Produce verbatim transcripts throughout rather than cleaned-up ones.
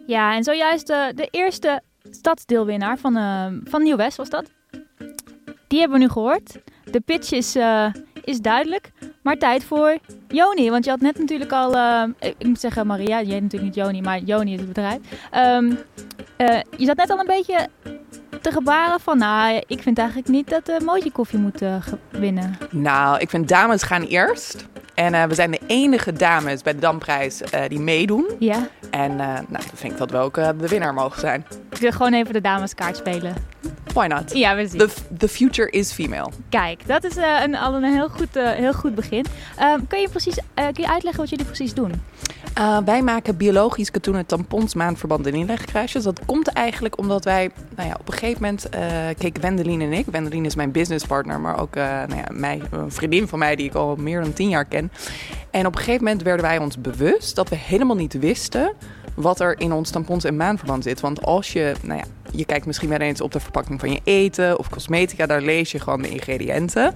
Ja, en zojuist de, de eerste stadsdeelwinnaar van, uh, van Nieuw-West was dat. Die hebben we nu gehoord. De pitch is, uh, is duidelijk. Maar tijd voor Joni. Want je had net natuurlijk al... Uh, ik moet zeggen Maria, jij natuurlijk niet Joni, maar Joni is het bedrijf. Um, uh, je zat net al een beetje te gebaren van... Nou, ik vind eigenlijk niet dat de Moji Koffie moet uh, winnen. Nou, ik vind dames gaan eerst. En uh, we zijn de enige dames bij de Damprijs uh, die meedoen. Ja. En uh, nou, dan vind ik dat we ook uh, de winnaar mogen zijn. Ik wil gewoon even de dameskaart spelen. Why not? Ja, we zien. The, the future is female. Kijk, dat is uh, een, al een heel goed, uh, heel goed begin. Uh, kun, je precies, uh, kun je uitleggen wat jullie precies doen? Uh, wij maken biologisch katoenen tampons, maandverbanden en inlegkruisjes. Dat komt eigenlijk omdat wij, nou ja, op een gegeven moment uh, keken Wendelin en ik. Wendelin is mijn businesspartner, maar ook uh, nou ja, mij, een vriendin van mij die ik al meer dan tien jaar ken. En op een gegeven moment werden wij ons bewust dat we helemaal niet wisten wat er in ons tampons en maandverband zit. Want als je, nou ja, je kijkt misschien wel eens op de verpakking van je eten of cosmetica, daar lees je gewoon de ingrediënten.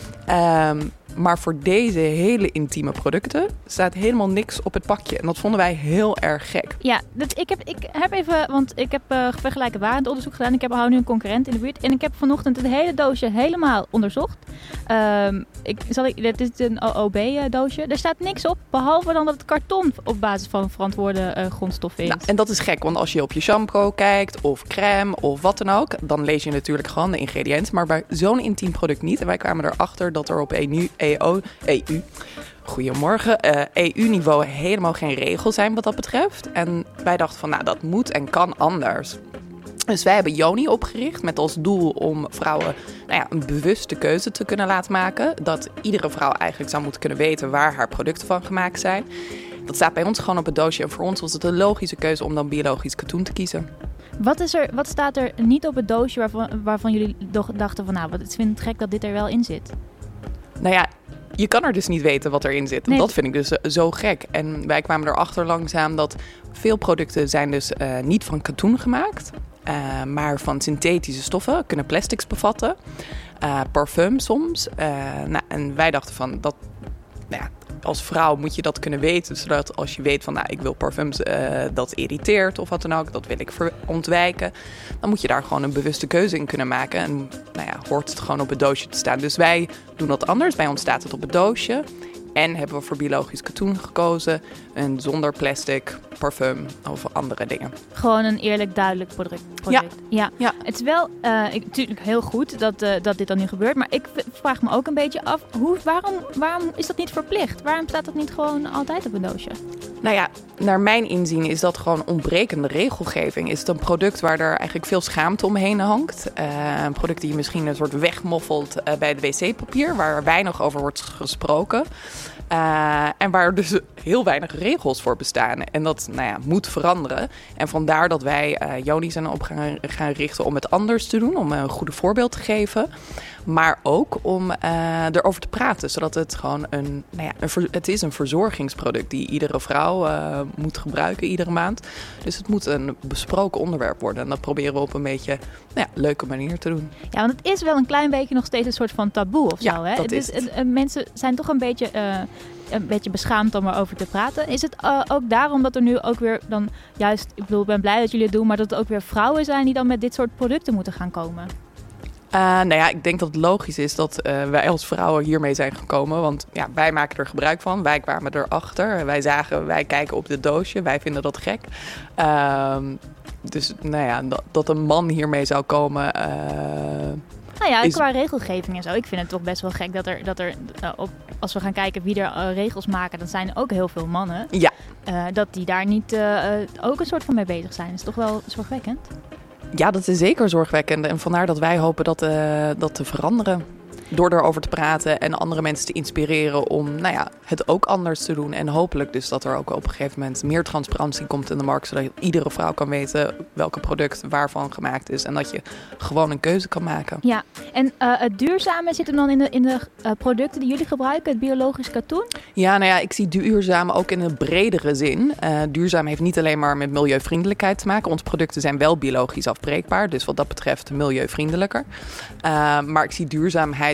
Um, maar voor deze hele intieme producten staat helemaal niks op het pakje. En dat vonden wij heel erg gek. Ja, dat, ik, heb, ik heb even, want ik heb uh, vergelijkbaar onderzoek gedaan. Ik heb, hou nu een concurrent in de buurt. En ik heb vanochtend het hele doosje helemaal onderzocht. Um, ik, zal ik, dit is een O O B-doosje. Er staat niks op, behalve dan dat het karton op basis van verantwoorde uh, grondstoffen is. Nou, en dat is gek, want als je op je shampoo kijkt of crème of wat dan ook, dan lees je natuurlijk gewoon de ingrediënten. Maar bij zo'n intiem product niet. En wij kwamen erachter dat er op E U... E O, E U Goedemorgen. Uh, E U-niveau helemaal geen regels zijn wat dat betreft. En wij dachten van, nou, dat moet en kan anders. Dus wij hebben Joni opgericht met als doel om vrouwen, nou ja, een bewuste keuze te kunnen laten maken. Dat iedere vrouw eigenlijk zou moeten kunnen weten waar haar producten van gemaakt zijn. Dat staat bij ons gewoon op het doosje. En voor ons was het een logische keuze om dan biologisch katoen te kiezen. Wat, is er, wat staat er niet op het doosje waarvan, waarvan jullie dachten van, nou, wat, ik vind het gek dat dit er wel in zit? Nou ja, je kan er dus niet weten wat erin zit. En nee. Dat vind ik dus zo gek. En wij kwamen erachter langzaam dat veel producten zijn dus uh, niet van katoen gemaakt. Uh, maar van synthetische stoffen, kunnen plastics bevatten. Uh, parfum soms. Uh, nou, en wij dachten van, dat, nou ja, als vrouw moet je dat kunnen weten. Zodat als je weet van, nou, ik wil parfums, uh, dat irriteert of wat dan ook. Dat wil ik ver- ontwijken. Dan moet je daar gewoon een bewuste keuze in kunnen maken. En nou ja, hoort het gewoon op het doosje te staan. Dus wij doen dat anders. Bij ons staat het op het doosje. En hebben we voor biologisch katoen gekozen. En zonder plastic, parfum of andere dingen. Gewoon een eerlijk, duidelijk product. product. Ja. Ja. ja. Het is wel uh, ik, natuurlijk heel goed dat, uh, dat dit dan nu gebeurt. Maar ik v- vraag me ook een beetje af. Hoe, waarom, waarom is dat niet verplicht? Waarom staat dat niet gewoon altijd op een doosje? Nou ja, naar mijn inzien is dat gewoon ontbrekende regelgeving. Is het een product waar er eigenlijk veel schaamte omheen hangt. Uh, een product die je misschien een soort wegmoffelt uh, bij het wc-papier. Waar weinig over wordt gesproken. Uh, en waar dus heel weinig regels voor bestaan. En dat nou ja, moet veranderen. En vandaar dat wij uh, Joni zijn op gaan, gaan richten om het anders te doen. Om een goede voorbeeld te geven. Maar ook om uh, erover te praten. Zodat het gewoon een, nou ja, een... Ver, het is een verzorgingsproduct die iedere vrouw uh, moet gebruiken iedere maand. Dus het moet een besproken onderwerp worden. En dat proberen we op een beetje nou ja, leuke manier te doen. Ja, want het is wel een klein beetje nog steeds een soort van taboe of ja, zo. Hè? Dat is dus, het. uh, mensen zijn toch een beetje... Uh, een beetje beschaamd om erover te praten. Is het uh, ook daarom dat er nu ook weer dan juist... Ik bedoel, ik ben blij dat jullie het doen... maar dat er ook weer vrouwen zijn die dan met dit soort producten moeten gaan komen? Uh, nou ja, ik denk dat het logisch is dat uh, wij als vrouwen hiermee zijn gekomen. Want ja, wij maken er gebruik van. Wij kwamen erachter. Wij zagen, wij kijken op dit doosje. Wij vinden dat gek. Uh, dus nou ja, dat, dat een man hiermee zou komen... Uh, Nou ja, is... qua regelgeving en zo. Ik vind het toch best wel gek dat er, dat er uh, op, als we gaan kijken wie er uh, regels maken, dan zijn er ook heel veel mannen. Ja. Uh, dat die daar niet uh, uh, ook een soort van mee bezig zijn. Dat is toch wel zorgwekkend? Ja, dat is zeker zorgwekkend. En vandaar dat wij hopen dat, uh, dat te veranderen. Door erover te praten en andere mensen te inspireren om nou ja, het ook anders te doen. En hopelijk dus dat er ook op een gegeven moment meer transparantie komt in de markt. Zodat iedere vrouw kan weten welke product waarvan gemaakt is. En dat je gewoon een keuze kan maken. Ja, en uh, het duurzame zit hem dan in de, in de uh, producten die jullie gebruiken, het biologisch katoen? Ja, nou ja, ik zie duurzaam ook in een bredere zin. Uh, duurzaam heeft niet alleen maar met milieuvriendelijkheid te maken. Onze producten zijn wel biologisch afbreekbaar. Dus wat dat betreft milieuvriendelijker. Uh, maar ik zie duurzaamheid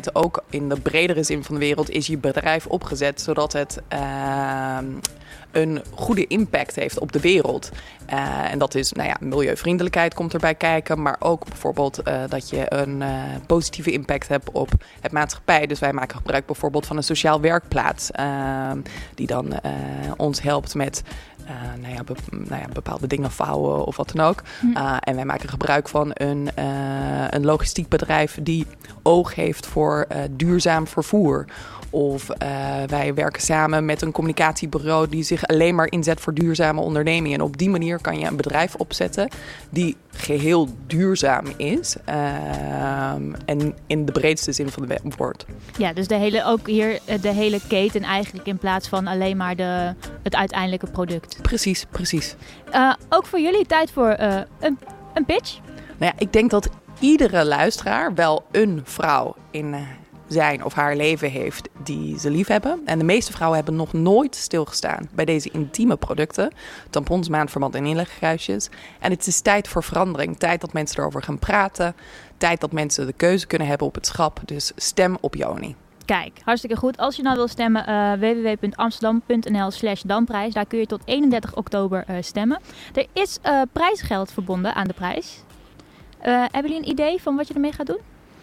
bent ook in de bredere zin van de wereld, is je bedrijf opgezet zodat het uh, een goede impact heeft op de wereld. Uh, en dat is, nou ja, milieuvriendelijkheid komt erbij kijken, maar ook bijvoorbeeld uh, dat je een uh, positieve impact hebt op het maatschappij. Dus wij maken gebruik bijvoorbeeld van een sociaal werkplaats uh, die dan uh, ons helpt met Uh, nou ja, be, nou ja, bepaalde dingen vouwen of wat dan ook. Uh, en wij maken gebruik van een, uh, een logistiek bedrijf die oog heeft voor uh, duurzaam vervoer. Of uh, wij werken samen met een communicatiebureau die zich alleen maar inzet voor duurzame ondernemingen. En op die manier kan je een bedrijf opzetten die geheel duurzaam is. Uh, en in de breedste zin van de woord. Ja, dus de hele, ook hier de hele keten eigenlijk in plaats van alleen maar de, het uiteindelijke product. Precies, precies. Uh, ook voor jullie tijd voor uh, een, een pitch. Nou ja, ik denk dat iedere luisteraar wel een vrouw in uh, zijn of haar leven heeft die ze lief hebben. En de meeste vrouwen hebben nog nooit stilgestaan bij deze intieme producten. Tampons, maandverband en inlegkruisjes. En het is tijd voor verandering. Tijd dat mensen erover gaan praten. Tijd dat mensen de keuze kunnen hebben op het schap. Dus stem op Yoni. Kijk, hartstikke goed. Als je nou wil stemmen, uh, w w w punt amsterdam punt n l slash damprijs. Daar kun je tot eenendertig oktober uh, stemmen. Er is uh, prijsgeld verbonden aan de prijs. Uh, hebben jullie een idee van wat je ermee gaat doen?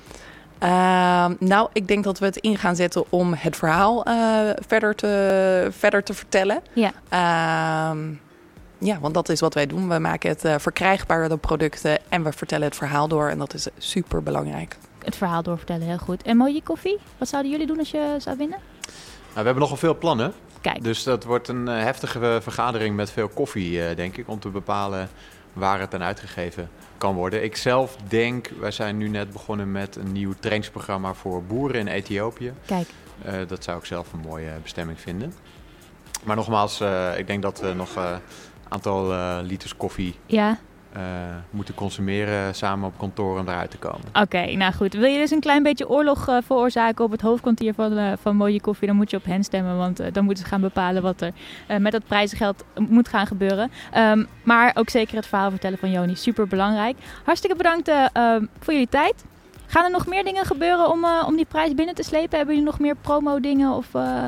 Uh, nou, ik denk dat we het in gaan zetten om het verhaal uh, verder, te, verder te vertellen. Ja. Uh, ja, want dat is wat wij doen. We maken het uh, verkrijgbaar, de producten, en we vertellen het verhaal door. En dat is super belangrijk. Het verhaal doorvertellen, heel goed. En Moji Koffie, wat zouden jullie doen als je zou winnen? Nou, we hebben nogal veel plannen. Kijk. Dus dat wordt een uh, heftige vergadering met veel koffie, uh, denk ik, om te bepalen waar het aan uitgegeven kan worden. Ik zelf denk, wij zijn nu net begonnen met een nieuw trainingsprogramma voor boeren in Ethiopië. Kijk. Uh, dat zou ik zelf een mooie bestemming vinden. Maar nogmaals, uh, ik denk dat we nog een uh, aantal uh, liters koffie ja. uh, moeten consumeren samen op kantoor om eruit te komen. Oké, okay, nou goed. Wil je dus een klein beetje oorlog uh, veroorzaken op het hoofdkwartier van, uh, van Moji Koffie, dan moet je op hen stemmen, want uh, dan moeten ze gaan bepalen wat er uh, met dat prijzengeld moet gaan gebeuren. Um, maar ook zeker het verhaal vertellen van Yoni, super belangrijk. Hartstikke bedankt uh, uh, voor jullie tijd. Gaan er nog meer dingen gebeuren om, uh, om die prijs binnen te slepen? Hebben jullie nog meer promo dingen of... Uh...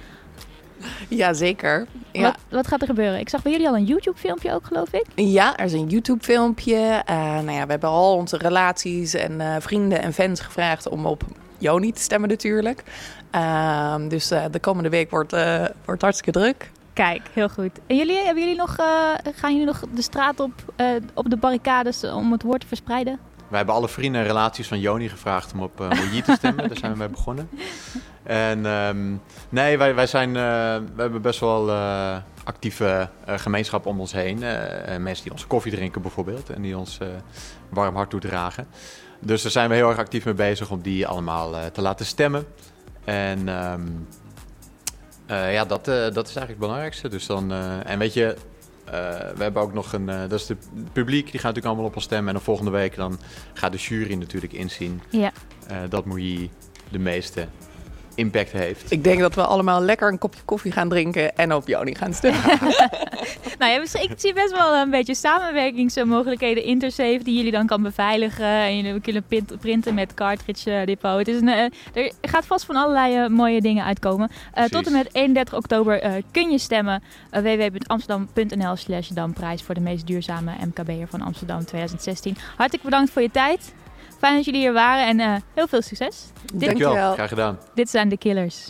Ja, zeker. Ja. Wat, wat gaat er gebeuren? Ik zag bij jullie al een YouTube-filmpje ook, geloof ik. Ja, er is een YouTube-filmpje. Uh, nou ja, we hebben al onze relaties en uh, vrienden en fans gevraagd om op Yoni te stemmen natuurlijk. Uh, dus uh, de komende week wordt, uh, wordt hartstikke druk. Kijk, heel goed. En jullie, hebben jullie nog, uh, gaan jullie nog de straat op, uh, op de barricades om het woord te verspreiden? Wij hebben alle vrienden en relaties van Yoni gevraagd om op uh, Moji te stemmen. Daar zijn we mee begonnen. En um, nee, wij, wij zijn, uh, we hebben best wel uh, actieve uh, gemeenschap om ons heen. Uh, mensen die onze koffie drinken bijvoorbeeld en die ons uh, warm hart toedragen. Dus daar zijn we heel erg actief mee bezig om die allemaal uh, te laten stemmen. En um, uh, ja, dat, uh, dat is eigenlijk het belangrijkste. Dus dan, uh, en weet je... Uh, we hebben ook nog een, uh, dat is het publiek, die gaat natuurlijk allemaal op ons stemmen. En dan volgende week dan gaat de jury natuurlijk inzien ja. uh, dat Moji de meeste impact heeft. Ik denk dat we allemaal lekker een kopje koffie gaan drinken en op Yoni gaan stemmen. Nou ja, ik zie best wel een beetje samenwerkingsmogelijkheden. Intersafe die jullie dan kan beveiligen. En jullie kunnen printen met cartridge depot. Het is een, er gaat vast van allerlei uh, mooie dingen uitkomen. Uh, tot en met eenendertig oktober uh, kun je stemmen. Uh, w w w punt amsterdam punt n l slash damprijs voor de meest duurzame M K B'er van Amsterdam twintig zestien. Hartelijk bedankt voor je tijd. Fijn dat jullie hier waren en uh, heel veel succes. Dankjewel. Graag gedaan. Dit zijn de Killers.